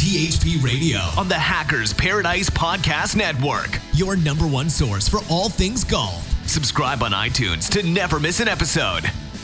PHP Radio on the Hackers Paradise Podcast Network. Your number one source for all things golf. Subscribe on iTunes to never miss an episode.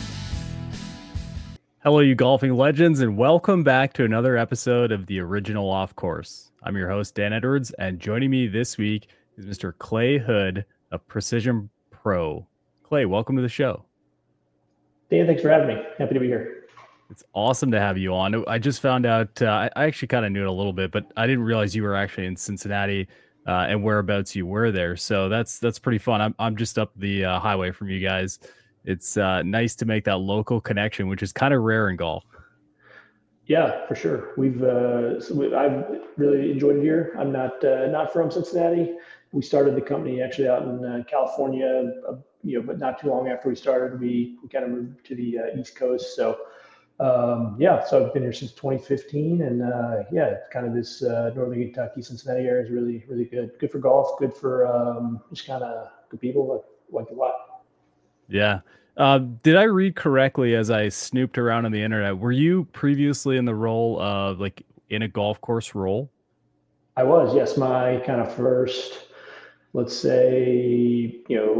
Hello, you golfing legends, and welcome back to another episode of the Original Off Course. I'm your host, Dan Edwards, and joining me this week is Mr. Clay Hood of Precision Pro. Clay, welcome to the show. Dan, thanks for having me. Happy to be here. It's awesome to have you on. I just found out, I actually kind of knew it a little bit, but I didn't realize you were actually in Cincinnati and whereabouts you were there. So that's pretty fun. I'm just up the highway from you guys. It's nice to make that local connection, which is kind of rare in golf. Yeah, for sure. I've really enjoyed it here. I'm not from Cincinnati. We started the company actually out in California, but not too long after we started, we kind of moved to the East Coast. So so I've been here since 2015, and kind of this Northern Kentucky, Cincinnati area is really, really good. Good for golf, good for just kind of good people, like a lot. Yeah. Did I read correctly as I snooped around on the internet? Were you previously in the role of in a golf course role? I was, yes. My kind of first, let's say,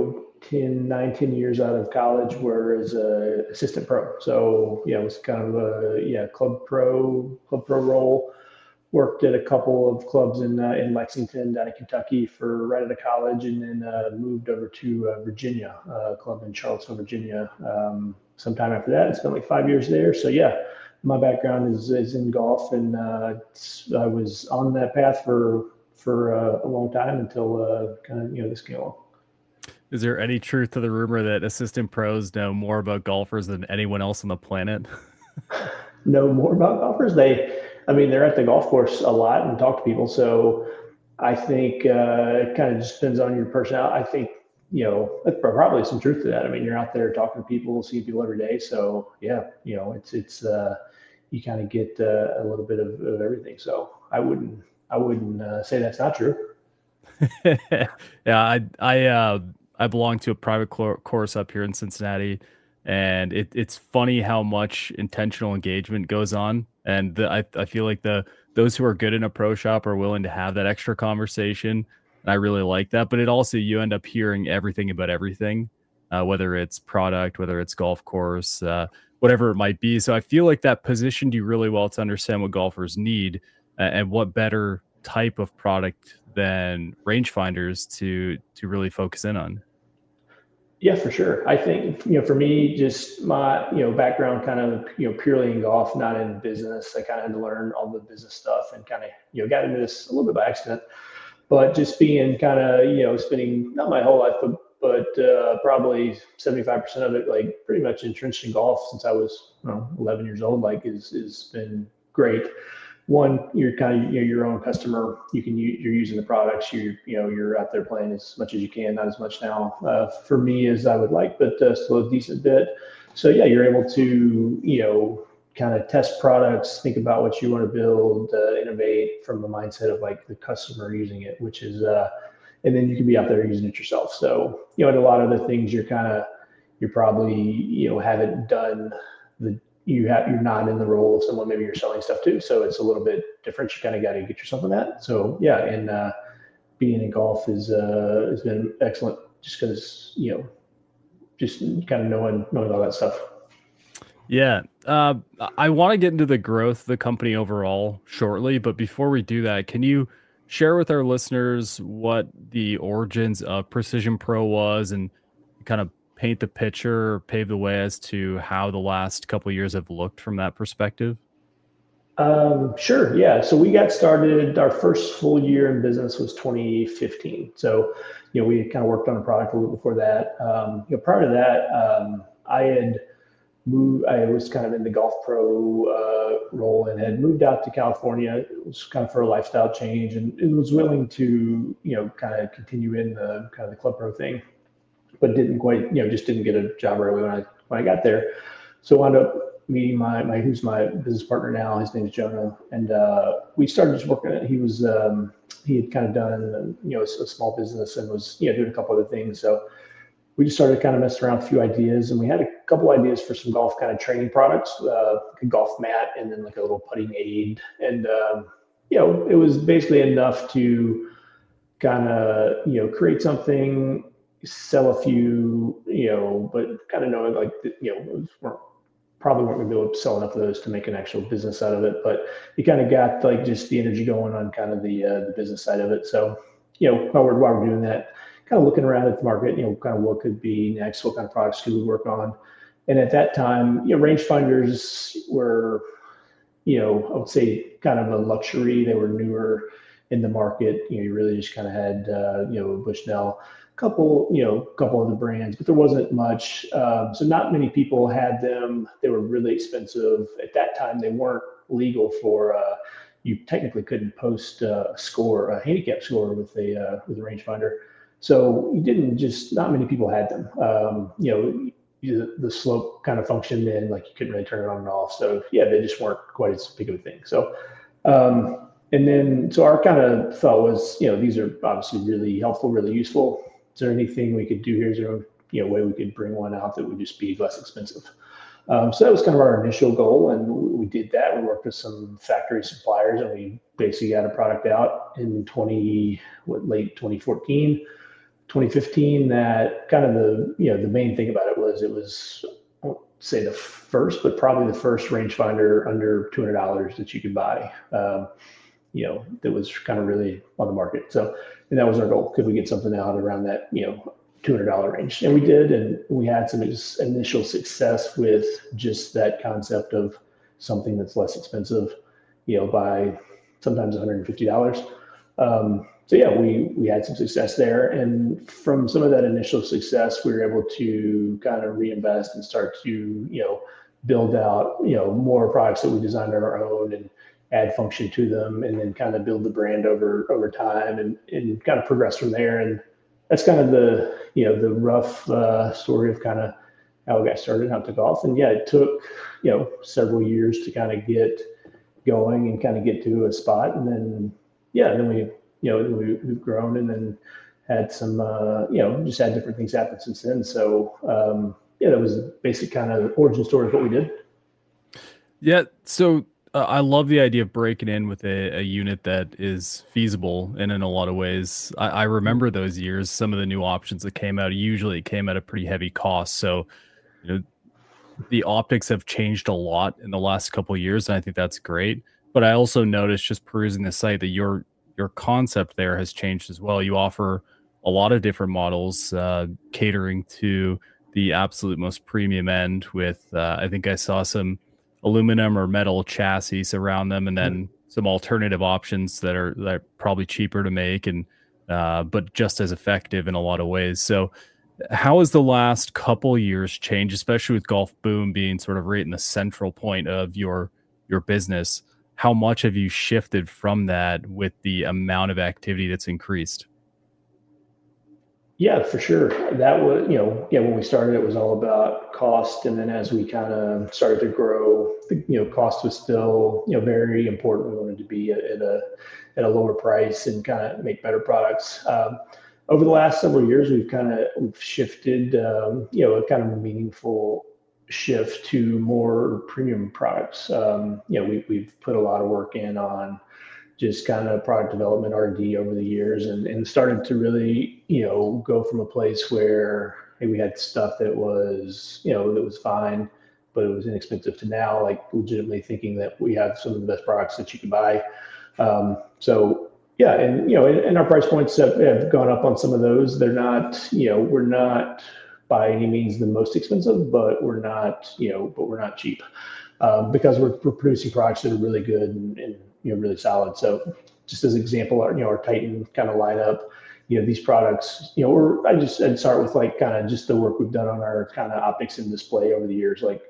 10 years out of college were as a assistant pro. So it was kind of a club pro role. Worked at a couple of clubs in Lexington, down in Kentucky for right out of college, and then moved over to Virginia, a club in Charlottesville, Virginia. Sometime after that, I spent like 5 years there. So my background is in golf, and I was on that path for a long time until this came along. Is there any truth to the rumor that assistant pros know more about golfers than anyone else on the planet? Know more about golfers? They're at the golf course a lot and talk to people. So I think it kind of just depends on your personality. I think, that's probably some truth to that. I mean, you're out there talking to people, seeing people every day. So it's you kind of get a little bit of everything. So I wouldn't say that's not true. Yeah, I belong to a private course up here in Cincinnati, and it's funny how much intentional engagement goes on. And I feel like those who are good in a pro shop are willing to have that extra conversation. And I really like that. But it also, you end up hearing everything about everything, whether it's product, whether it's golf course, whatever it might be. So I feel like that positioned you really well to understand what golfers need, and what better type of product than rangefinders to really focus in on. Yeah, for sure. I think, for me, just my, background kind of, purely in golf, not in business. I kind of had to learn all the business stuff and kind of, got into this a little bit by accident, but just being kind of, spending not my whole life, but probably 75% of it, like pretty much entrenched in golf since I was 11 years old, is been great. One, you're kind of your own customer. You're using the products. You're out there playing as much as you can, not as much now for me as I would like, but still a decent bit. So you're able to kind of test products, think about what you want to build, innovate from the mindset of like the customer using it, which is and then you can be out there using it yourself. So and a lot of the things you're probably haven't done you're not in the role of someone maybe you're selling stuff to, so it's a little bit different. You kind of got to get yourself in that. So and being in golf has been excellent, just because just kind of knowing all that stuff. Yeah, I want to get into the growth of the company overall shortly, but before we do that, can you share with our listeners what the origins of Precision Pro was, and kind of paint the picture, or pave the way as to how the last couple of years have looked from that perspective? Sure. Yeah. So we got started, our first full year in business was 2015. So, we had kind of worked on a product a little before that. Prior to that, I was kind of in the golf pro role and had moved out to California. It was kind of for a lifestyle change, and it was willing to, kind of continue in the kind of the club pro thing, but didn't quite, just didn't get a job right away when I got there. So I wound up meeting who's my business partner now. His name is Jonah, and we started just working. He had kind of done a small business and was doing a couple other things. So we just started kind of messing around with a few ideas, and we had a couple ideas for some golf kind of training products, like a golf mat and then like a little putting aid. And it was basically enough to kind of, create something, sell a few, but kind of knowing like, probably weren't going to be able to sell enough of those to make an actual business out of it. But you kind of got like just the energy going on kind of the business side of it. So, while we're doing that, kind of looking around at the market, kind of what could be next, what kind of products could we work on. And at that time, rangefinders were, I would say kind of a luxury. They were newer in the market. You really just kind of had, Bushnell, couple other brands, but there wasn't much. So not many people had them. They were really expensive. At that time, they weren't legal for, you technically couldn't post a handicap score with a rangefinder. So not many people had them. The slope kind of functioned in, like you couldn't really turn it on and off. So yeah, they just weren't quite as big of a thing. So, so our kind of thought was, these are obviously really helpful, really useful. Is there anything we could do here? Is there a way we could bring one out that would just be less expensive? So that was kind of our initial goal, and we did that. We worked with some factory suppliers, and we basically got a product out in late 2014, 2015. That kind of the main thing about it was I won't say the first, but probably the first rangefinder under $200 that you could buy. That was kind of really on the market. So, and that was our goal. Could we get something out around that, $200 range? And we did, and we had some initial success with just that concept of something that's less expensive, by sometimes $150. So yeah, we had some success there. And from some of that initial success, we were able to kind of reinvest and start to, build out, more products that we designed on our own and add function to them, and then kind of build the brand over time and kind of progress from there. And that's kind of the rough story of kind of how I got started, how it took off. And yeah, it took, several years to kind of get going and kind of get to a spot. And then, we've grown and then had some, just had different things happen since then. So, that was a basic kind of origin story of what we did. Yeah. So I love the idea of breaking in with a unit that is feasible, and in a lot of ways, I remember those years. Some of the new options that came out usually came at a pretty heavy cost. So, the optics have changed a lot in the last couple of years, and I think that's great. But I also noticed, just perusing the site, that your concept there has changed as well. You offer a lot of different models, catering to the absolute most premium end. With I think I saw some aluminum or metal chassis around them, and then some alternative options that are probably cheaper to make, and but just as effective in a lot of ways. So how has the last couple years changed, especially with Golf Boom being sort of right in the central point of your business? How much have you shifted from that with the amount of activity that's increased? Yeah, for sure. That was, when we started, it was all about cost. And then as we kind of started to grow, cost was still, very important. We wanted to be at a lower price and kind of make better products. Over the last several years, we've shifted, a kind of meaningful shift to more premium products. We've put a lot of work in on just kind of product development, R&D over the years, and started to really, go from a place where, hey, we had stuff that was, that was fine, but it was inexpensive, to now like legitimately thinking that we have some of the best products that you can buy. So yeah, and our price points have gone up on some of those. They're not, we're not by any means the most expensive, but we're not cheap, because we're producing products that are really good and really solid. So just as an example, our Titan kind of lineup, these products, I'd start with like kind of just the work we've done on our kind of optics and display over the years. Like,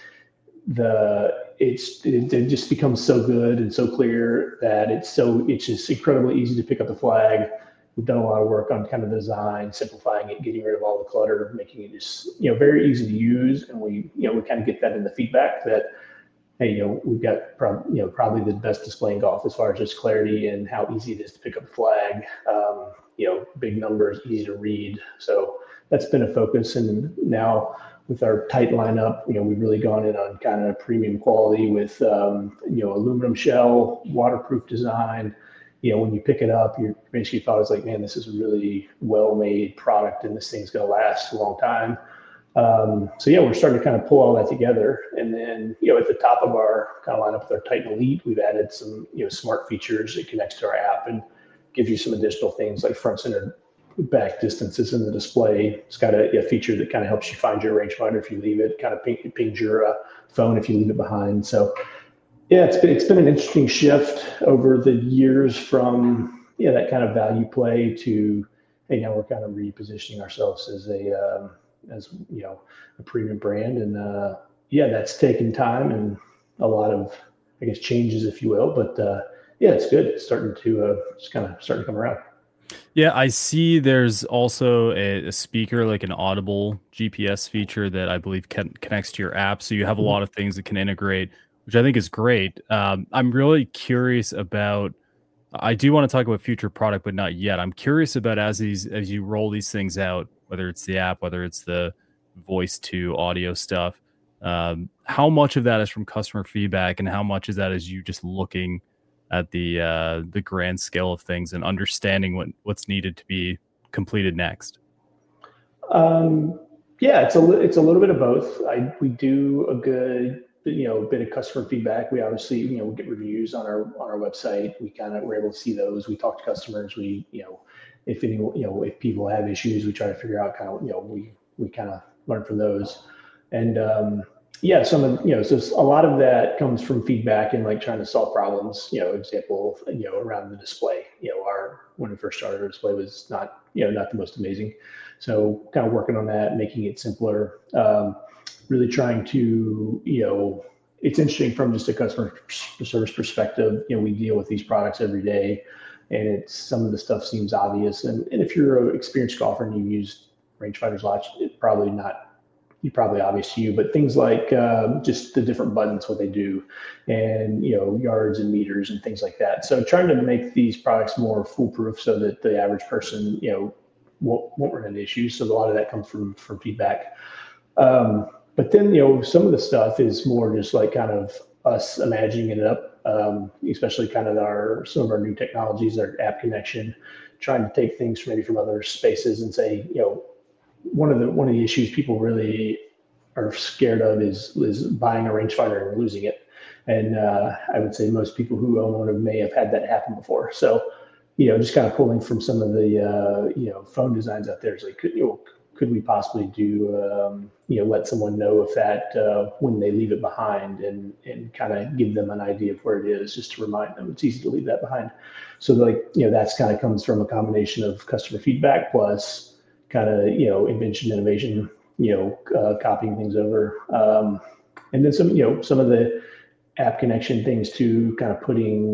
it just becomes so good and so clear that it's just incredibly easy to pick up the flag. We've done a lot of work on kind of the design, simplifying it, getting rid of all the clutter, making it just, very easy to use. And we kind of get that in the feedback that, hey, we've got probably the best display in golf as far as just clarity and how easy it is to pick up a flag. Big numbers, easy to read. So that's been a focus. And now with our tight lineup, we've really gone in on kind of premium quality with, aluminum shell, waterproof design. When you pick it up, you basically thought it's like, man, this is a really well-made product and this thing's going to last a long time. We're starting to kind of pull all that together. And then, at the top of our kind of lineup with our Titan Elite, we've added some, smart features. It connects to our app and gives you some additional things like front, center, back distances in the display. It's got a feature that kind of helps you find your rangefinder if you leave it, kind of pings your phone if you leave it behind. So yeah, it's been an interesting shift over the years from that kind of value play to, hey, now we're kind of repositioning ourselves as a premium brand. And that's taken time and a lot of, I guess, changes, if you will. But it's good. It's starting to come around. Yeah, I see there's also a speaker, like an audible GPS feature that I believe connects to your app. So you have a lot of things that can integrate, which I think is great. I'm really curious about, I do want to talk about future product, but not yet. I'm curious about as you roll these things out, whether it's the app, whether it's the voice to audio stuff, how much of that is from customer feedback and how much of that is you just looking at the grand scale of things and understanding what's needed to be completed next? It's a little bit of both. We do a good bit of customer feedback. We obviously we get reviews on our website. We're able to see those. We talk to customers. We if people have issues, we try to figure out we kind of learn from those. And some of so a lot of that comes from feedback and like trying to solve problems. Example, around the display. When we first started, our display was not the most amazing. So kind of working on that, making it simpler. Really trying to it's interesting from just a customer service perspective. You know, we deal with these products every day, and some of the stuff seems obvious. And if you're an experienced golfer and you use rangefinders lots, it's probably obvious to you. But things like just the different buttons, what they do, and yards and meters and things like that. So trying to make these products more foolproof so that the average person won't run into issues. So a lot of that comes from feedback. But then, some of the stuff is more just like kind of us imagining it up, especially kind of some of our new technologies, our app connection, trying to take things from other spaces and say, one of the issues people really are scared of is buying a rangefinder and losing it. And I would say most people who own one may have had that happen before. So, just kind of pulling from some of the, phone designs out there is like, could we possibly do, let someone know if that when they leave it behind and kind of give them an idea of where it is, just to remind them it's easy to leave that behind. So that's kind of comes from a combination of customer feedback plus kind of, invention, innovation, copying things over. And then some of the app connection things too, kind of putting,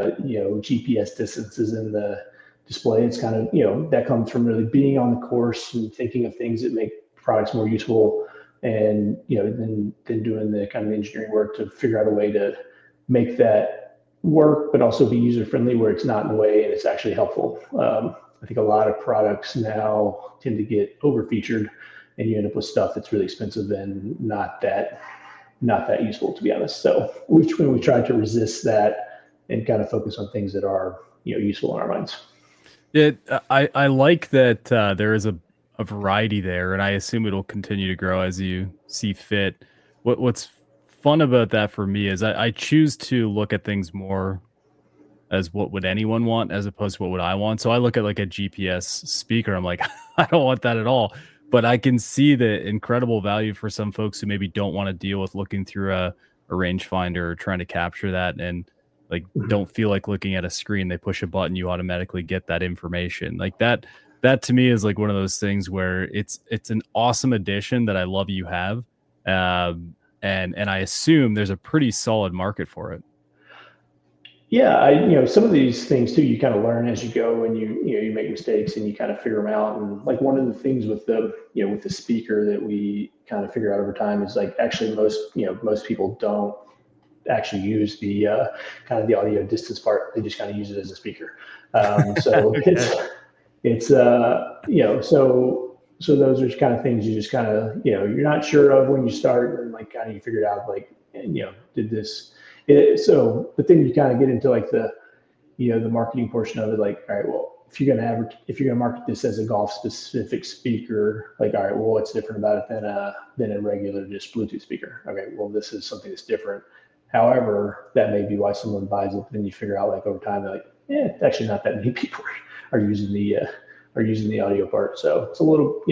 GPS distances in the display. It's kind of, that comes from really being on the course and thinking of things that make products more useful, and, then doing the kind of engineering work to figure out a way to make that work, but also be user-friendly where it's not in the way and it's actually helpful. I think a lot of products now tend to get over-featured, and you end up with stuff that's really expensive and not that useful, to be honest. So we try to resist that and kind of focus on things that are, useful in our minds. Yeah, I like that there is a variety there, and I assume it'll continue to grow as you see fit. What's fun about that for me is I choose to look at things more as what would anyone want as opposed to what would I want. So I look at like a GPS speaker. I'm like, I don't want that at all. But I can see the incredible value for some folks who maybe don't want to deal with looking through a rangefinder or trying to capture that and like don't feel like looking at a screen. They push a button, you automatically get that information. Like that to me is like one of those things where it's an awesome addition that I love you have. And I assume there's a pretty solid market for it. Yeah, some of these things too, you kind of learn as you go, and you make mistakes and you kind of figure them out. And like one of the things with the speaker that we kind of figure out over time is like actually most people don't actually use the kind of the audio distance part. They just kind of use it as a speaker. So it's so so those are kind of things you just kind of, you're not sure of when you start, and like kind of you figure it out, like, did this, but then you kind of get into like the marketing portion of it, like, all right, well, if you're going to market this as a golf specific speaker, like, all right, well, what's different about it than a regular just Bluetooth speaker? Okay, well, this is something that's different. However, that may be why someone buys it. But then you figure out, like, over time, they're like, actually not that many people are using the audio part. So it's a little,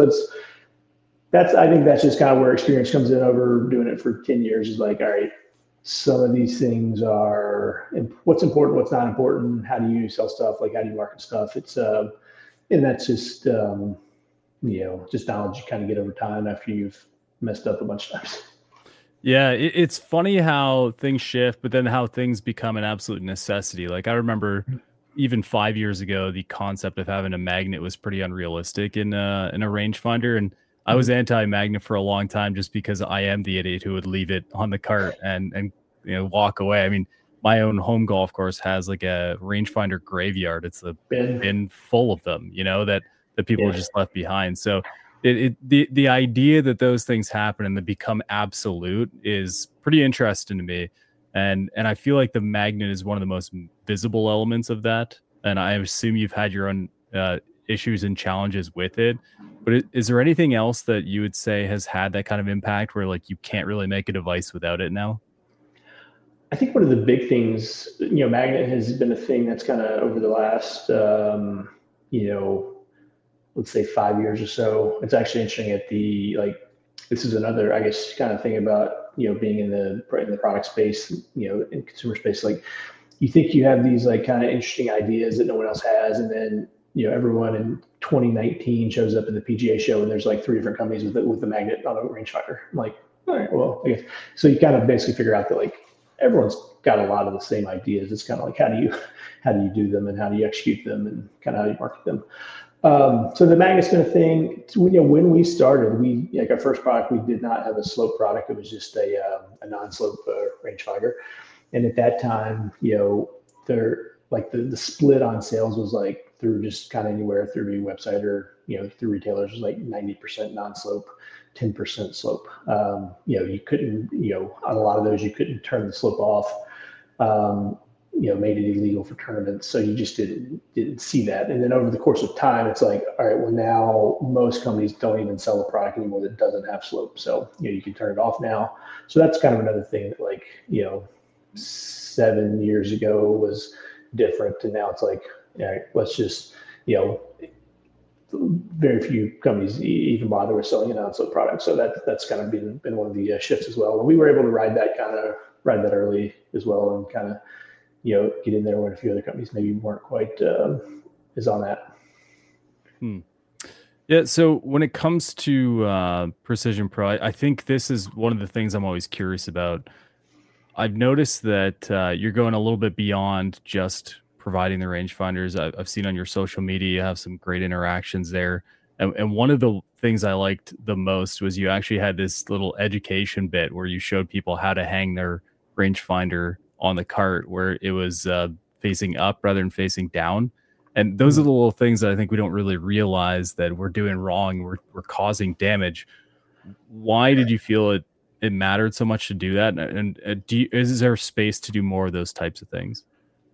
I think that's just kind of where experience comes in over doing it for 10 years, is like, all right, some of these things are what's important, what's not important. How do you sell stuff? Like, how do you market stuff? It's, and that's just, just knowledge you kind of get over time after you've messed up a bunch of times. Yeah, it's funny how things shift, but then how things become an absolute necessity. Like, I remember even 5 years ago, the concept of having a magnet was pretty unrealistic in a rangefinder, and I was anti-magnet for a long time just because I am the idiot who would leave it on the cart and walk away. I mean, my own home golf course has like a rangefinder graveyard. It's a bin full of them, that people have just left behind. So the idea that those things happen and they become absolute is pretty interesting to me. And I feel like the magnet is one of the most visible elements of that. And I assume you've had your own issues and challenges with it. But is there anything else that you would say has had that kind of impact where, like, you can't really make a device without it now? I think one of the big things, magnet has been a thing that's kind of over the last, let's say 5 years or so. It's actually interesting this is another, I guess, kind of thing about, being in the product space, in consumer space. Like, you think you have these like kind of interesting ideas that no one else has. And then, everyone in 2019 shows up in the PGA show and there's like 3 different companies with the magnet on a rangefinder. I'm like, all right, well, I guess. So you kind of basically figure out that, like, everyone's got a lot of the same ideas. It's kind of like, how do you do them, and how do you execute them, and kind of how do you market them? So the magnet's been a thing. When we started, our first product, we did not have a slope product. It was just a non-slope rangefinder. And at that time, the split on sales was like through just kind of anywhere through your website or, through retailers, was like 90% non-slope, 10% slope. You couldn't, on a lot of those, you couldn't turn the slope off. Made it illegal for tournaments. So you just didn't see that. And then over the course of time, it's like, all right, well, now most companies don't even sell a product anymore that doesn't have slope. So, you can turn it off now. So that's kind of another thing that, like, 7 years ago was different. And now it's like, all right, let's just, very few companies even bother with selling a non-slope product. So that's kind of been one of the shifts as well. And we were able to ride that early as well, and kind of, get in there when a few other companies maybe weren't quite as on that. Yeah. So when it comes to Precision Pro, I think this is one of the things I'm always curious about. I've noticed that you're going a little bit beyond just providing the rangefinders. I've seen on your social media, you have some great interactions there. And one of the things I liked the most was you actually had this little education bit where you showed people how to hang their rangefinder on the cart, where it was facing up rather than facing down. And those are the little things that I think we don't really realize that we're doing wrong. We're causing damage. Why did you feel it mattered so much to do that? And is there space to do more of those types of things?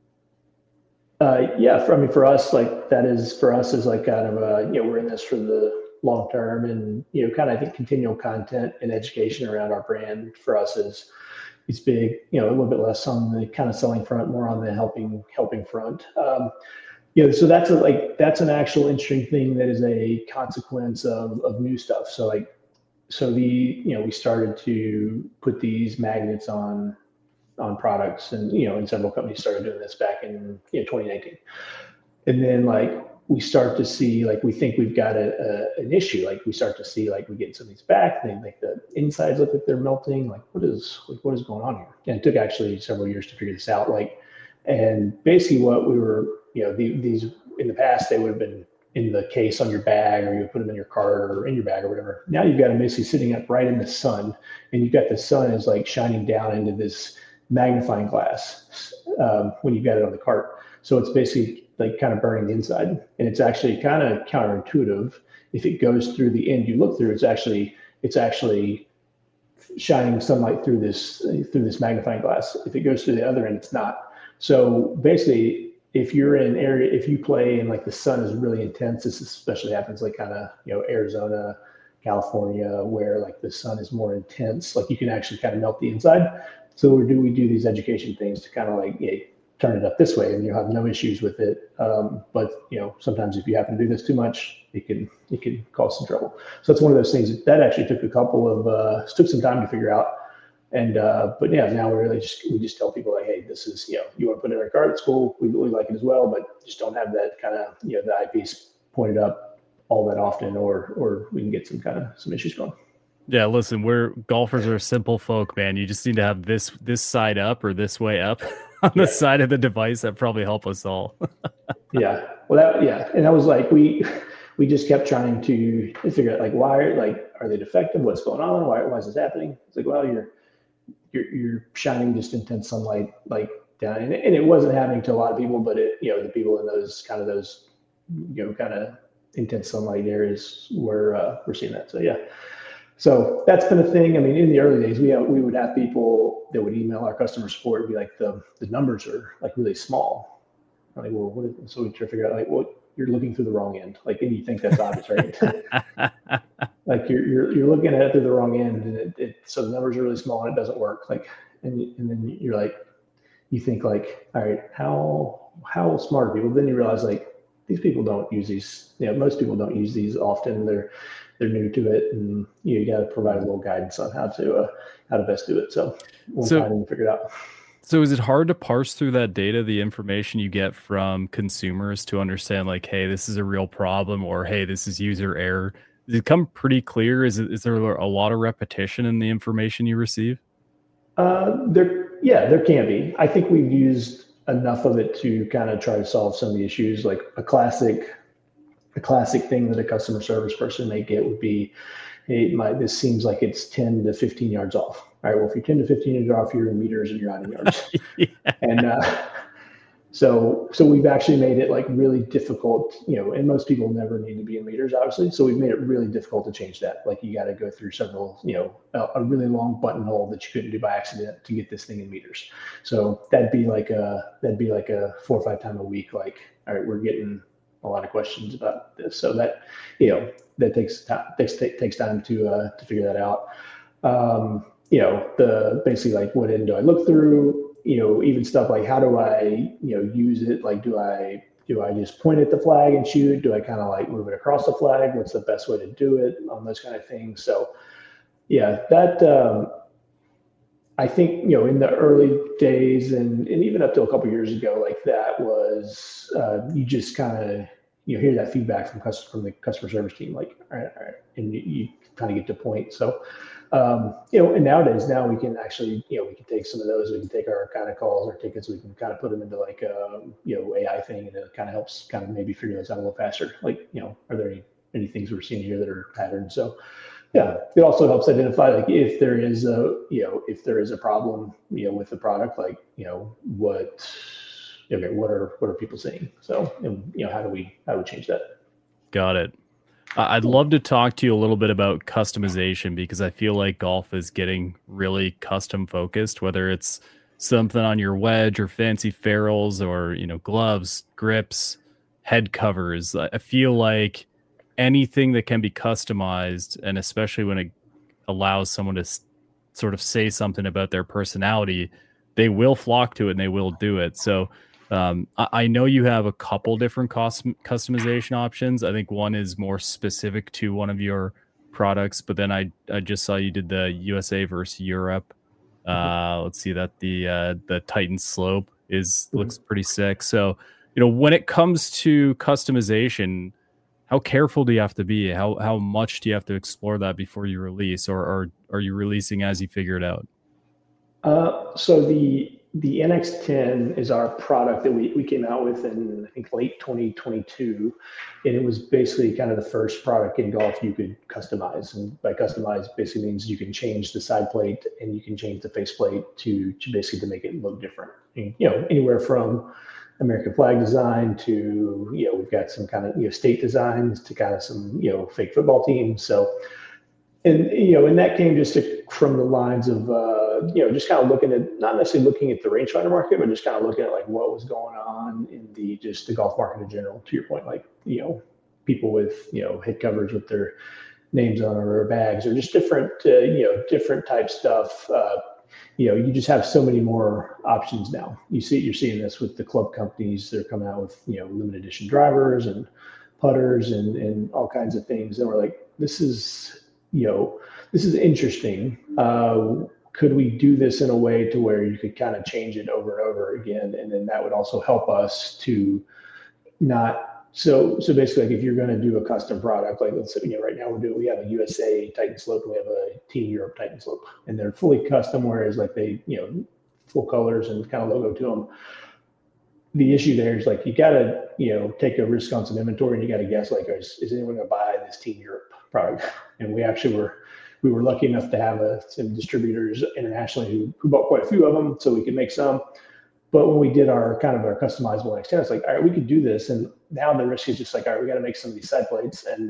For us, like, that is, for us, is like kind of we're in this for the long term, and kind of, I think, continual content and education around our brand for us is big. A little bit less on the kind of selling front, more on the helping front. So that's an actual interesting thing that is a consequence of new stuff. So we started to put these magnets on products, and several companies started doing this back in 2019. And then, like, we start to see, like, we think we've got an issue. Like, we start to see, like, we get some of these back, they make the insides look like they're melting. Like, what is going on here? And it took actually several years to figure this out. Like, and basically what we were, these in the past, they would have been in the case on your bag, or you would put them in your cart or in your bag or whatever. Now you've got them basically sitting up right in the sun, and you've got the sun is like shining down into this magnifying glass when you've got it on the cart. So it's basically like kind of burning the inside, and it's actually kind of counterintuitive. If it goes through the end you look through, it's actually shining sunlight through this magnifying glass. If it goes through the other end, it's not. So basically, if you're in an area, if you play and like the sun is really intense, this especially happens like kind of, Arizona, California, where like the sun is more intense, like you can actually kind of melt the inside. So we do these education things to kind of like, turn it up this way and you'll have no issues with it. But sometimes if you happen to do this too much, it can cause some trouble. So it's one of those things that actually took took some time to figure out. And but yeah, now we just tell people like, hey, this is, you want to put it in our cart, it's cool. We really like it as well, but just don't have that kind of, the eyepiece pointed up all that often, or we can get some issues going. Yeah, listen, golfers are simple folk, man. You just need to have this side up or this way up on the side of the device. That probably help us all. Yeah. Well, and that was like we just kept trying to figure out like why, like, are they defective? What's going on? Why is this happening? It's like, well, you're shining just intense sunlight like down, and it wasn't happening to a lot of people, but the people in those kind of intense sunlight areas were seeing that. So yeah. So that's been a thing. I mean, in the early days, we would have people that would email our customer support and be like, the numbers are like really small. I'm like, well, so we try to figure out like, well, you're looking through the wrong end. Like, and you think that's obvious, right? Like you're looking at it through the wrong end, and so the numbers are really small and it doesn't work. Like, and then you're like, you think like, all right, how smart are people? Then you realize like these people don't use these. Most people don't use these often. They're new to it, and you got to provide a little guidance on how to best do it. So we'll try and figure it out. So is it hard to parse through that data, the information you get from consumers, to understand like, hey, this is a real problem, or hey, this is user error? Does it come pretty clear? Is there a lot of repetition in the information you receive? There can be. I think we've used enough of it to kind of try to solve some of the issues. Like a classic thing that a customer service person may get would be, hey, this seems like it's 10 to 15 yards off. All right, well, if you're 10 to 15 yards off, you're in meters and you're out in yards. Yeah. And so we've actually made it like really difficult, and most people never need to be in meters, obviously. So we've made it really difficult to change that. Like you got to go through several, a really long buttonhole that you couldn't do by accident to get this thing in meters. So that'd be like a 4 or 5 times a week. Like, all right, we're getting a lot of questions about this. So that, that takes time to figure that out. Basically like what end do I look through? Even stuff like how do I, use it? Like, do I just point at the flag and shoot? Do I kind of like move it across the flag? What's the best way to do it on those kind of things? So yeah, that, I think, in the early days and even up to a couple of years ago, like that was, you just kind of, hear that feedback from the customer service team, like, all right. And you kind of get to a point. So, and nowadays, now we can actually, we can take some of those, we can take our kind of calls or tickets, we can kind of put them into like, AI thing, and it kind of helps kind of maybe figure those out a little faster. Like, are there any things we're seeing here that are patterns? So yeah, it also helps identify like if there is a problem, with the product, like, what are people seeing? So, how do we change that? Got it. I'd love to talk to you a little bit about customization, because I feel like golf is getting really custom focused, whether it's something on your wedge or fancy ferrules or, gloves, grips, head covers. I feel like anything that can be customized, and especially when it allows someone to sort of say something about their personality, they will flock to it and they will do it. So I know you have a couple different customization options. I think one is more specific to one of your products, but then I just saw you did the USA versus Europe. Let's see that the Titan slope looks pretty sick. So, when it comes to customization, how careful do you have to be? How much do you have to explore that before you release, or are you releasing as you figure it out? So the the NX10 is our product that we came out with in, I think, late 2022. And it was basically kind of the first product in golf you could customize. And by customize basically means you can change the side plate and you can change the faceplate to basically to make it look different. And, anywhere from American flag design to, we've got some kind of, state designs to kind of some, fake football teams. So, and that came just from the lines of, just kind of looking at, not necessarily looking at the rangefinder market, but just kind of looking at like what was going on in the golf market in general, to your point, like, people with, head covers with their names on or bags or just different, different type stuff. You just have so many more options now. You're seeing this with the club companies. They're coming out with, limited edition drivers and putters and all kinds of things. And we're like, this is interesting. Could we do this in a way to where you could kind of change it over and over again? And then that would also help us to not, so basically, like if you're going to do a custom product, like let's say, right now we have a USA Titan Slope and we have a Team Europe Titan Slope, and they're fully custom, whereas like they, full colors and kind of logo to them. The issue there is like, you got to, take a risk on some inventory, and you got to guess like, is anyone going to buy this Team Europe product? And we actually we were lucky enough to have some distributors internationally who bought quite a few of them, so we could make some. But when we did our customizable NX10, it's like, all right, we could do this. And now the risk is just like, all right, we got to make some of these side plates. And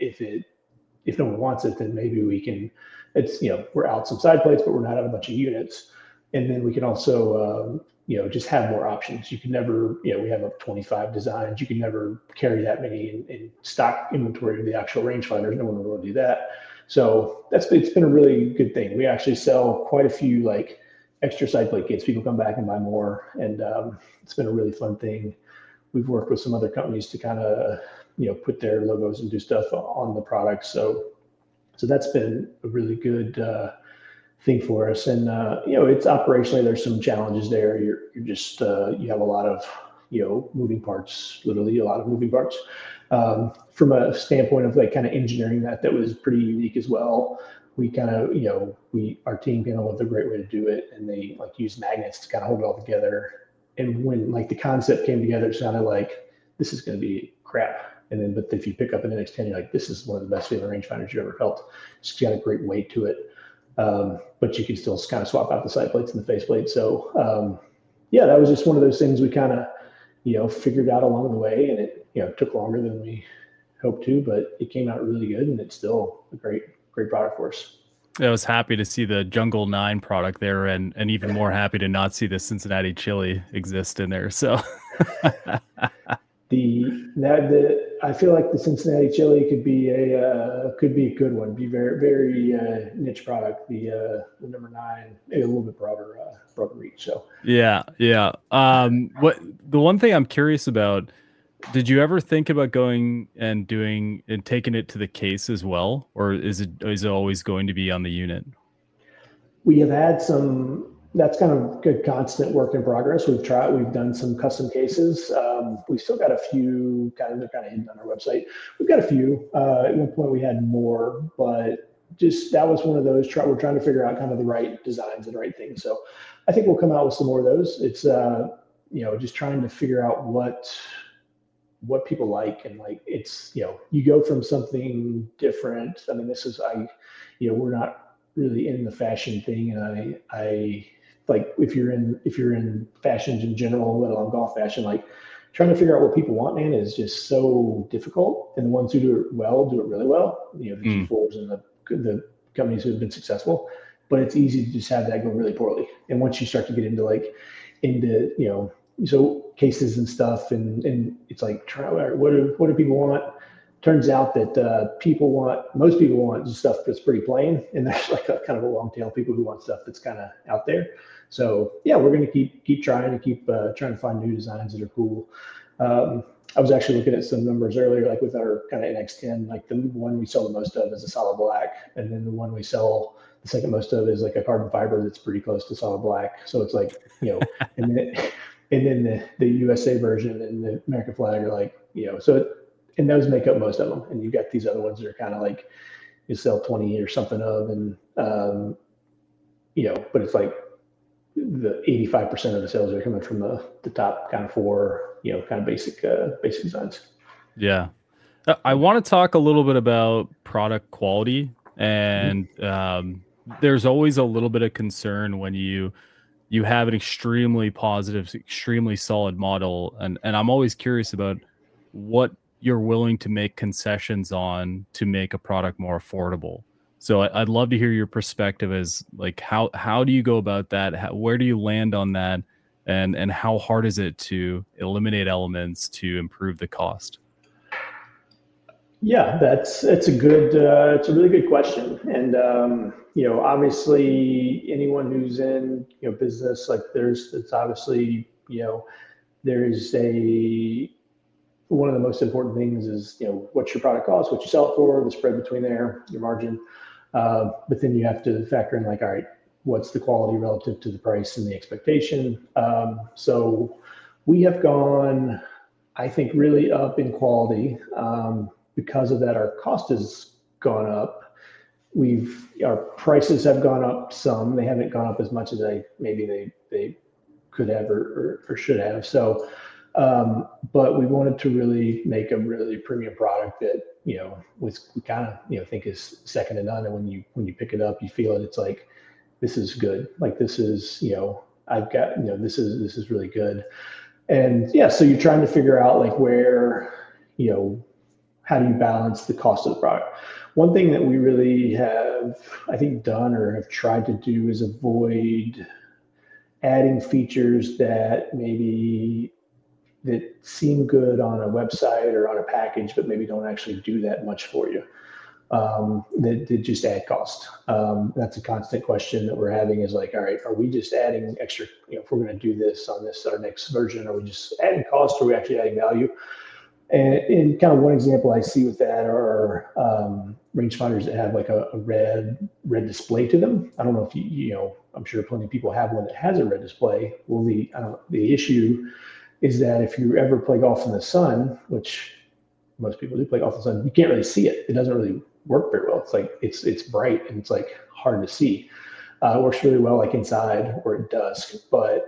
if no one wants it, then maybe we can, we're out some side plates, but we're not out a bunch of units. And then we can also, just have more options. You can never, we have up 25 designs. You can never carry that many in stock inventory of the actual rangefinders. No one will really do that. So it's been a really good thing. We actually sell quite a few like extra side plate kits. People come back and buy more, and it's been a really fun thing. We've worked with some other companies to kind of, put their logos and do stuff on the product. So that's been a really good thing for us. And it's operationally, there's some challenges there. You're just you have a lot of moving parts, literally a lot of moving parts. From a standpoint of like kind of engineering that was pretty unique as well. We kind of, our team came up with a great way to do it, and they like use magnets to kind of hold it all together. And when like the concept came together, it sounded like this is going to be crap. And then, but if you pick up an NX10, you're like, this is one of the best feeling rangefinders you've ever felt. It's got a great weight to it. But you can still kind of swap out the side plates and the faceplate. So, that was just one of those things we kind of, figured out along the way, and it, took longer than we hoped to, but it came out really good, and it's still a great product for us. I was happy to see the Jungle 9 product there, and even more happy to not see the Cincinnati Chili exist in there. So I feel like the Cincinnati Chili could be a good one. Be very, very niche product. The number 9, maybe a little bit broader reach. So yeah. What the one thing I'm curious about, did you ever think about going and taking it to the case as well, or is it always going to be on the unit? We have had some. That's kind of good, constant work in progress. We've done some custom cases. We've still got a few they're kind of hidden on our website. We've got a few. At one point we had more, but just that was one of those. We're trying to figure out kind of the right designs and the right things. So I think we'll come out with some more of those. It's just trying to figure out what people like, and like it's you go from something different. I mean, we're not really in the fashion thing, and I like if you're in fashions in general, let alone golf fashion, like trying to figure out what people want, man, is just so difficult. And the ones who do it well do it really well. The G4s and the companies who have been successful, but it's easy to just have that go really poorly. And once you start to get into so cases and stuff, and it's like, what do people want? Turns out that most people want just stuff that's pretty plain, and there's like a kind of a long tail of people who want stuff that's kind of out there. So yeah, we're going to keep trying to find new designs that are cool. I was actually looking at some numbers earlier, like with our kind of NX10, like the one we sell the most of is a solid black, and then the one we sell the second most of is like a carbon fiber that's pretty close to solid black. So it's like, and then the USA version and the American flag are like, and those make up most of them. And you've got these other ones that are kind of like you sell 20 or something of, and but it's like the 85% of the sales are coming from the top kind of four, kind of basic designs. Yeah. I want to talk a little bit about product quality, and there's always a little bit of concern when you have an extremely positive, extremely solid model, and I'm always curious about what you're willing to make concessions on to make a product more affordable. So I'd love to hear your perspective as like how do you go about that? Where do you land on that? And how hard is it to eliminate elements to improve the cost? Yeah, it's a really good question. And, obviously anyone who's in, business, like it's obviously, there's one of the most important things is, what's your product cost, what you sell it for, the spread between there, your margin. But then you have to factor in like, all right, what's the quality relative to the price and the expectation? So we have gone, I think, really up in quality. Because of that, our cost has gone up. Our prices have gone up some. They haven't gone up as much as maybe they could have or should have. So, but we wanted to really make a really premium product that we kind of think is second to none. And when you pick it up, you feel it. It's like, this is good. Like this is I've got this is really good. And yeah, so you're trying to figure out like where how do you balance the cost of the product? One thing that we really have, I think, done or have tried to do is avoid adding features that seem good on a website or on a package, but maybe don't actually do that much for you. That just add cost. That's a constant question that we're having is like, all right, are we just adding extra, if we're going to do this on our next version, are we just adding cost or are we actually adding value? And kind of one example I see with that are rangefinders that have like a red display to them. I don't know if I'm sure plenty of people have one that has a red display. Well, the issue is that if you ever play golf in the sun, which most people do play golf in the sun, you can't really see it. It doesn't really work very well. It's like it's bright and it's like hard to see. It works really well like inside or at dusk, but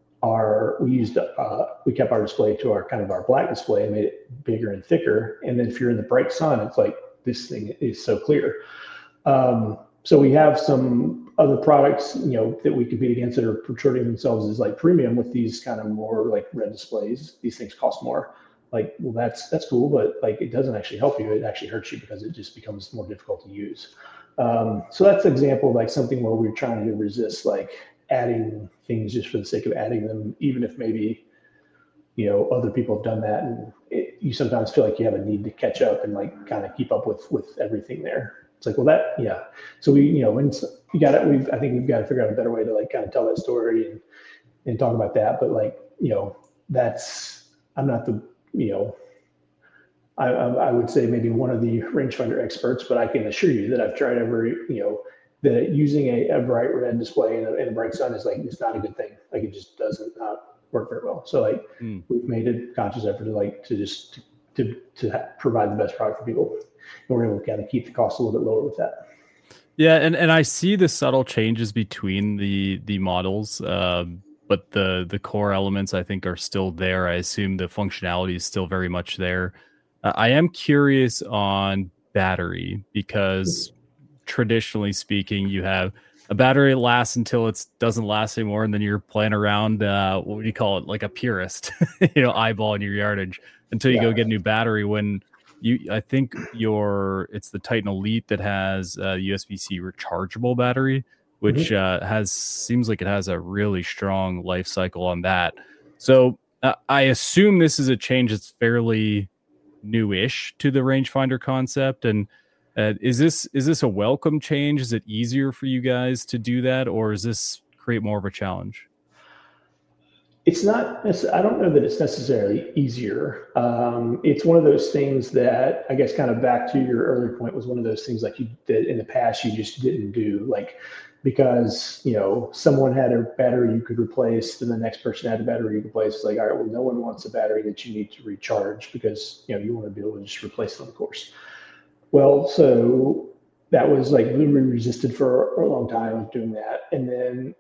we kept our display to our black display and made it bigger and thicker. And then if you're in the bright sun, it's like this thing is so clear. So we have some other products, that we compete against that are portraying themselves as like premium with these kind of more like red displays. These things cost more. Like, well, that's cool, but like it doesn't actually help you. It actually hurts you because it just becomes more difficult to use. So that's an example of like something where we're trying to resist like adding things just for the sake of adding them, even if maybe other people have done that, and you sometimes feel like you have a need to catch up and like kind of keep up with everything there. It's like, well, so we I think we've got to figure out a better way to like kind of tell that story and talk about that. But like I'm not the I would say maybe one of the rangefinder experts, but I can assure you that I've tried that using a bright red display in a bright sun is like, it's not a good thing. Like it just doesn't not work very well. So like we've made a conscious effort to provide the best product for people. And we're able to kind of keep the cost a little bit lower with that. Yeah. And I see the subtle changes between the models, but the core elements I think are still there. I assume the functionality is still very much there. I am curious on battery because traditionally speaking, you have a battery lasts until it doesn't last anymore, and then you're playing around. What would you call it? Like a purist, eyeballing your yardage until you go get a new battery. When I think it's the Titan Elite that has a USB-C rechargeable battery, which seems like it has a really strong life cycle on that. So I assume this is a change that's fairly newish to the rangefinder concept, and is this a welcome change? Is it easier for you guys to do that, or does this create more of a challenge? It's not. I don't know that it's necessarily easier. It's one of those things that I guess kind of back to your earlier point was one of those things like you did in the past you just didn't do, like because someone had a battery you could replace, then the next person had a battery you could replace. It's like, all right, well, no one wants a battery that you need to recharge because you want to be able to just replace it on the course. Well, so that was like literally resisted for a long time of doing that. And then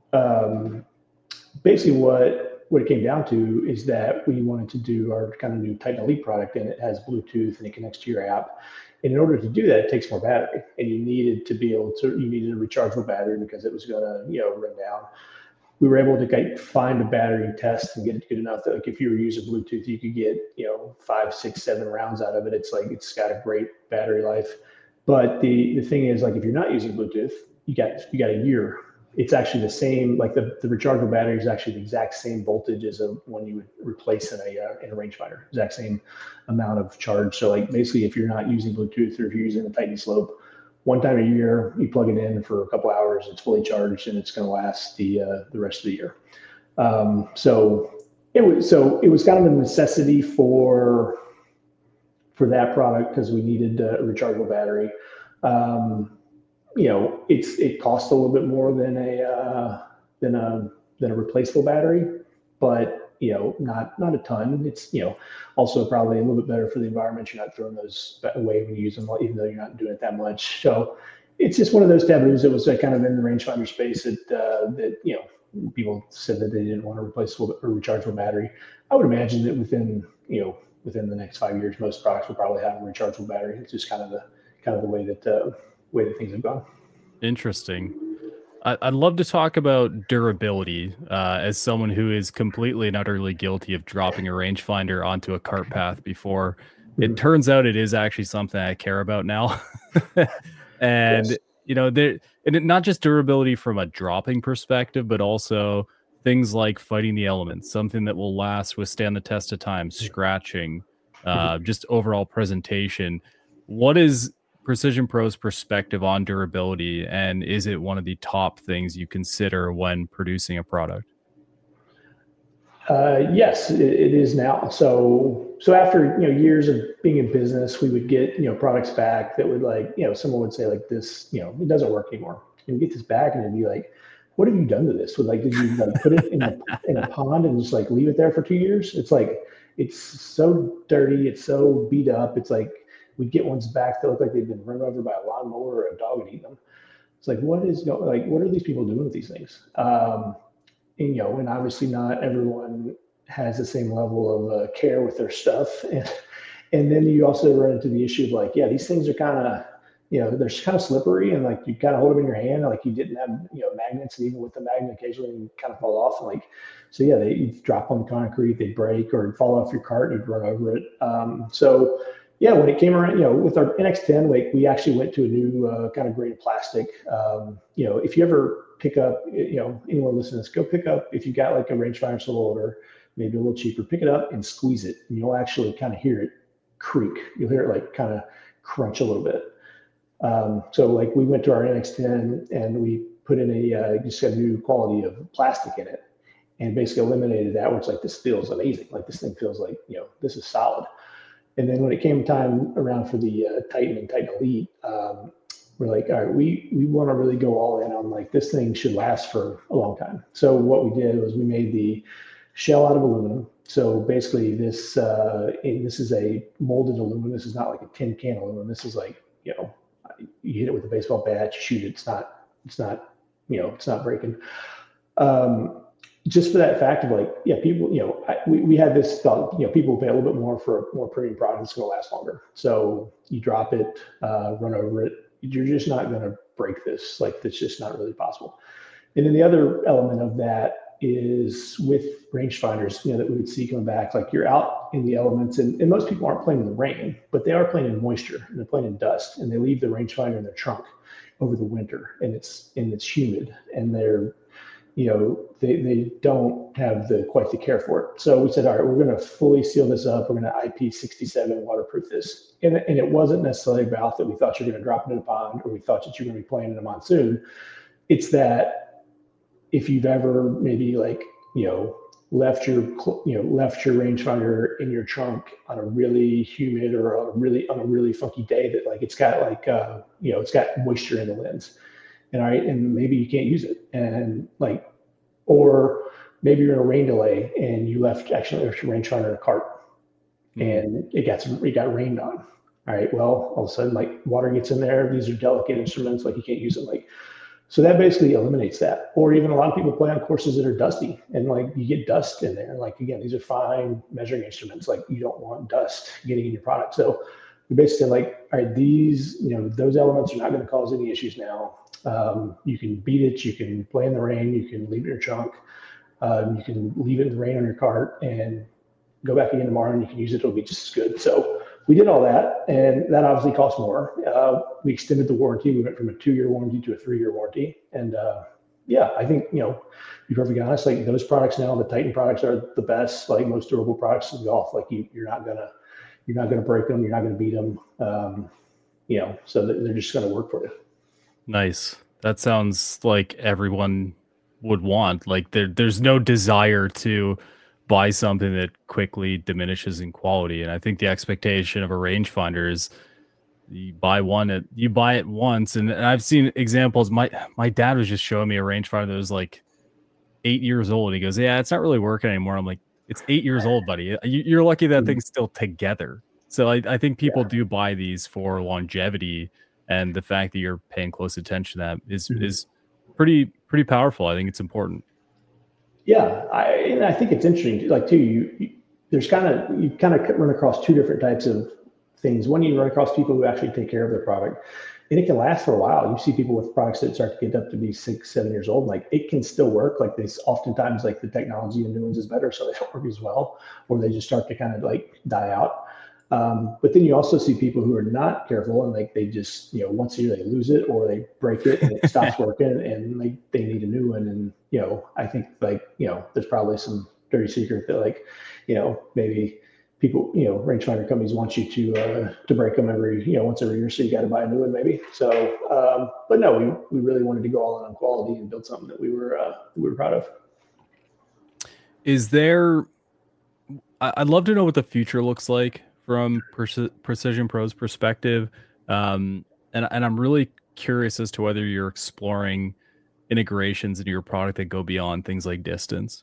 basically what it came down to is that we wanted to do our kind of new Titan Elite product, and it has Bluetooth and it connects to your app. And in order to do that, it takes more battery, and you needed a rechargeable battery because it was going to, run down. We were able to find a battery test and get it good enough that like if you were using Bluetooth, you could get 5, 6, 7 rounds out of it. It's got a great battery life. But the thing is, like if you're not using Bluetooth, you got a year. It's actually the same. Like the rechargeable battery is actually the exact same voltage as one you would replace in a rangefinder. Exact same amount of charge. So like basically, if you're not using Bluetooth or if you're using a Titan Slope, one time a year, you plug it in for a couple hours, it's fully charged, and it's going to last the rest of the year. So it was kind of a necessity for that product because we needed a rechargeable battery. It costs a little bit more than a replaceable battery, but not a ton. It's also probably a little bit better for the environment. You're not throwing those away when you use them, even though you're not doing it that much. So it's just one of those taboos that was kind of in the rangefinder space that people said that they didn't want a replaceable or rechargeable battery. I would imagine that within the next 5 years, most products will probably have a rechargeable battery. It's just kind of the way that things have gone. Interesting. I'd love to talk about durability as someone who is completely and utterly guilty of dropping a rangefinder onto a cart path before. It turns out it is actually something I care about now. And, yes. Not just durability from a dropping perspective, but also things like fighting the elements, something that will withstand the test of time, scratching, just overall presentation. What is Precision Pro's perspective on durability, and is it one of the top things you consider when producing a product? Yes, it is now. So after years of being in business, we would get products back that would someone would say like this it doesn't work anymore, and we get this back and it'd be like, what have you done to this? Did you put it in a pond and just leave it there for 2 years? It's like it's so dirty, it's so beat up. It's like we'd get ones back that look like they've been run over by a lawnmower or a dog had eaten them. It's like, what are these people doing with these things? And obviously not everyone has the same level of care with their stuff. And then you also run into the issue of these things are kind of, they're kind of slippery and you kind of hold them in your hand. You didn't have, magnets, and even with the magnet, occasionally you kind of fall off. You drop on the concrete, they break or fall off your cart and you'd run over it. When it came around, with our NX10, we actually went to a new kind of grade of plastic. If you ever pick up, anyone listening to this, go pick up, if you got a rangefinder, it's a little older, maybe a little cheaper, pick it up and squeeze it. And you'll actually kind of hear it creak. You'll hear it kind of crunch a little bit. We went to our NX10 and we put in just a new quality of plastic in it and basically eliminated that, where it's this feels amazing. This thing feels this is solid. And then when it came time around for the Titan and Titan Elite, we're all right, we want to really go all in on this thing should last for a long time. So what we did was we made the shell out of aluminum. So basically this is a molded aluminum. This is not like a tin can aluminum. This is you hit it with a baseball bat, you shoot it. It's not breaking. Just for that fact of people, we had this thought, people pay a little bit more for a more premium product that's going to last longer. So you drop it, run over it. You're just not going to break this. That's just not really possible. And then the other element of that is with rangefinders, that we would see coming back, you're out in the elements and most people aren't playing in the rain, but they are playing in moisture and they're playing in dust, and they leave the rangefinder in their trunk over the winter, and it's humid, and they're, they don't have quite the care for it. So we said, all right, we're going to fully seal this up. We're going to IP67 waterproof this. And it wasn't necessarily about that we thought you're going to drop it in a pond or we thought that you're going to be playing in a monsoon. It's that if you've ever maybe left your rangefinder in your trunk on a really humid or on a really funky day that it's got it's got moisture in the lens. And all right, and maybe you can't use it, and or maybe you're in a rain delay and you left your rangefinder in a cart, and it got rained on. All right, well, all of a sudden water gets in there. These are delicate instruments, you can't use them. So that basically eliminates that. Or even a lot of people play on courses that are dusty, and like you get dust in there. Like again, these are fine measuring instruments. Like you don't want dust getting in your product. So we basically like, all right, these, those elements are not going to cause any issues now. You can beat it. You can play in the rain. You can leave it in your trunk. You can leave it in the rain on your cart and go back again tomorrow, and you can use it. It'll be just as good. So we did all that, and that obviously cost more. We extended the warranty. We went from a 2-year warranty to a 3-year warranty. And I think, to be perfectly honest, like those products now, the Titan products are the best, like most durable products in golf. Like you're not gonna break them. You're not gonna beat them. So they're just gonna work for you. Nice. That sounds like everyone would want. Like there's no desire to buy something that quickly diminishes in quality. And I think the expectation of a rangefinder is you buy it once. And I've seen examples. My dad was just showing me a rangefinder that was like 8 years old. He goes, yeah, it's not really working anymore. I'm like, it's 8 years old, buddy. You're lucky that thing's still together. So I think people do buy these for longevity, and the fact that you're paying close attention to that is pretty powerful. I think it's important. Yeah, I think it's interesting. Like too, you kind of run across two different types of things. One, you run across people who actually take care of their product, and it can last for a while. You see people with products that start to get up to be 6-7 years old. Like it can still work. Like this, oftentimes, like the technology in new ones is better, so they don't work as well, or they just start to kind of like die out. But then you also see people who are not careful, and like they just, once a year they lose it or they break it and it stops working, and like they need a new one. And, I think like, there's probably some dirty secret that like, maybe people, rangefinder companies want you to break them once every year. So you got to buy a new one maybe. So, but no, we really wanted to go all in on quality and build something that we were proud of. Is there, I'd love to know what the future looks like from Precision Pro's perspective. And I'm really curious as to whether you're exploring integrations into your product that go beyond things like distance.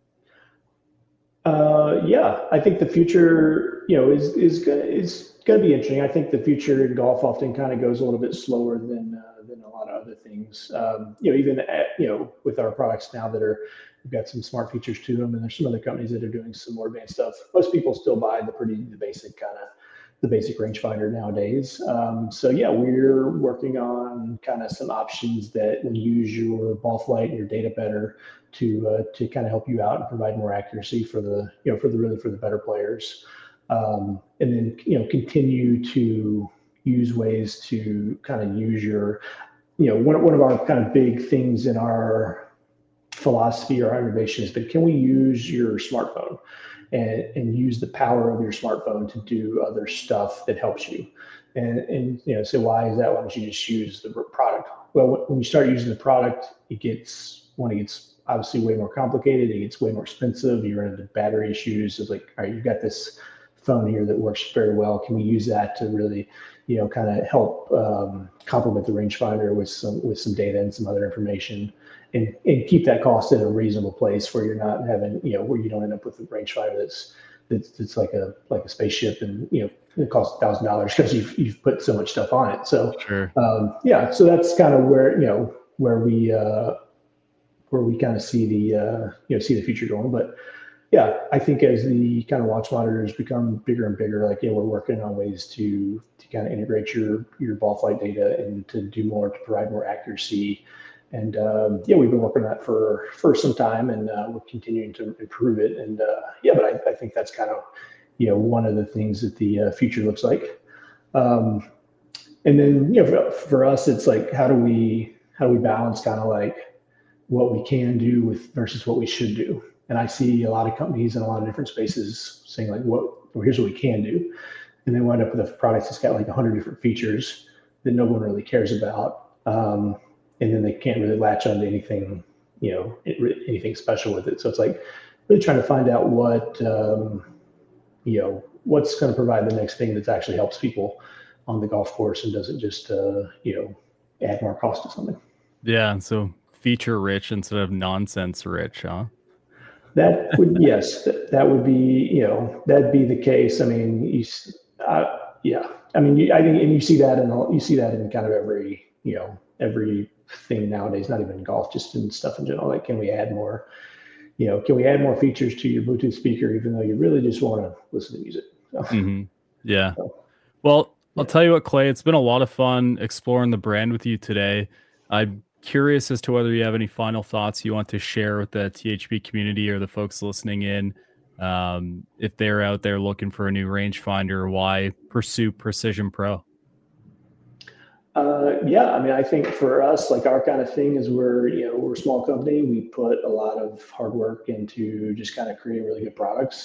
I think the future, is going to be interesting. I think the future in golf often kind of goes a little bit slower than a lot of other things. Even with our products now we've got some smart features to them, and there's some other companies that are doing some more advanced stuff. Most people still buy the basic rangefinder nowadays. We're working on kind of some options that will use your ball flight and your data better to kind of help you out and provide more accuracy for the better players. And then, continue to use ways to kind of use your, one of our kind of big things in our philosophy or our innovation has been, can we use your smartphone and use the power of your smartphone to do other stuff that helps you? And so why is that? Why don't you just use the product? Well, when you start using the product, it gets obviously way more complicated. It gets way more expensive. You run into battery issues. It's like, all right, you've got this phone here that works very well. Can we use that to really, kind of help complement the rangefinder with some data and some other information, and keep that cost in a reasonable place where you're not having, where you don't end up with a rangefinder that's like a spaceship, and it costs $1,000 because you've put so much stuff on it. So sure. So that's kind of where we kind of see the future going. But yeah, I think as the kind of watch monitors become bigger and bigger, like, we're working on ways to kind of integrate your ball flight data and to do more, to provide more accuracy. And we've been working on that for some time, and we're continuing to improve it. And but I think that's kind of, one of the things that the future looks like. And then, for us, it's like, how do we balance kind of like what we can do with versus what we should do? And I see a lot of companies in a lot of different spaces saying like, here's what we can do. And they wind up with a product that's got like 100 different features that no one really cares about. And then they can't really latch onto anything, anything special with it. So it's like really trying to find out what, what's going to provide the next thing that actually helps people on the golf course and doesn't just, add more cost to something. Yeah. So feature rich instead of nonsense rich, huh? That would, yes, that would be, that'd be the case. I mean, I think, and you see that in kind of every everything nowadays, not even golf, just in stuff in general. Like, can we add more features to your Bluetooth speaker, even though you really just want to listen to music? So, Yeah. Well, I'll tell you what, Clay, it's been a lot of fun exploring the brand with you today. I'm curious as to whether you have any final thoughts you want to share with the THP community or the folks listening in. If they're out there looking for a new rangefinder, why pursue Precision Pro? Yeah, I mean, I think for us, like, our kind of thing is we're a small company. We put a lot of hard work into just kind of creating really good products.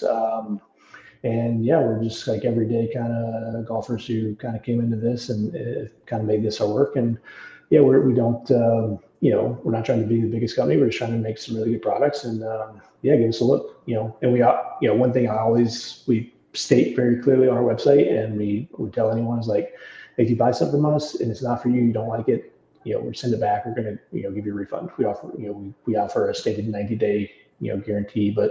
And yeah, we're just like everyday kind of golfers who kind of came into this and kind of made this our work. And yeah, we don't, we're not trying to be the biggest company. We're just trying to make some really good products, and yeah, give us a look, and one thing we state very clearly on our website, and we tell anyone is like, if you buy something from us and it's not for you, you don't like it, we send it back. We're going to, give you a refund. We offer, we offer a stated 90-day, guarantee, but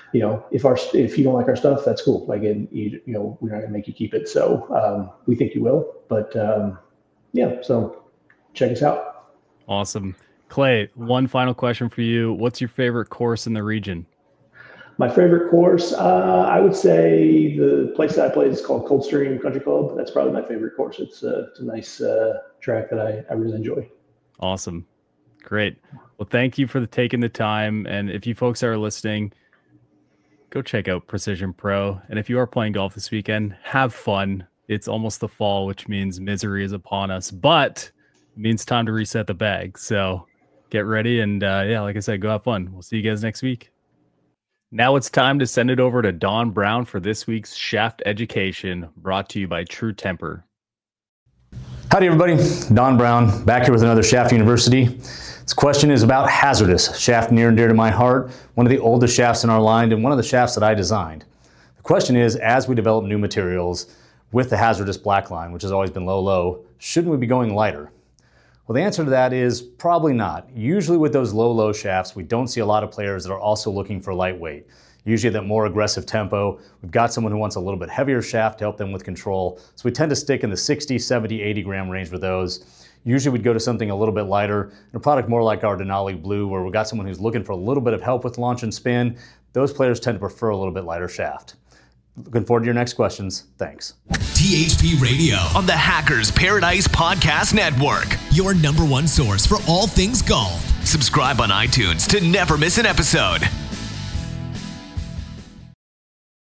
if you don't like our stuff, that's cool. Like, we're not going to make you keep it. So we think you will, but yeah, so check us out. Awesome. Clay, one final question for you. What's your favorite course in the region? My favorite course, I would say the place that I played is called Coldstream Country Club. That's probably my favorite course. It's a nice track that I really enjoy. Awesome. Great. Well, thank you for taking the time. And if you folks are listening, go check out Precision Pro. And if you are playing golf this weekend, have fun. It's almost the fall, which means misery is upon us, but it means time to reset the bag. So get ready. And yeah, like I said, go have fun. We'll see you guys next week. Now it's time to send it over to Don Brown for this week's Shaft Education, brought to you by True Temper. Howdy, everybody. Don Brown back here with another Shaft University. This question is about Hazardous, shaft near and dear to my heart, one of the oldest shafts in our line and one of the shafts that I designed. The question is, as we develop new materials with the Hazardous black line, which has always been low, shouldn't we be going lighter? Well, the answer to that is probably not. Usually with those low shafts, we don't see a lot of players that are also looking for lightweight. Usually that more aggressive tempo. We've got someone who wants a little bit heavier shaft to help them with control. So we tend to stick in the 60, 70, 80 gram range with those. Usually we'd go to something a little bit lighter, and a product more like our Denali Blue, where we've got someone who's looking for a little bit of help with launch and spin. Those players tend to prefer a little bit lighter shaft. Looking forward to your next questions. Thanks. THP Radio On the Hackers Paradise Podcast Network. your #1 source for all things golf. Subscribe on iTunes to never miss an episode.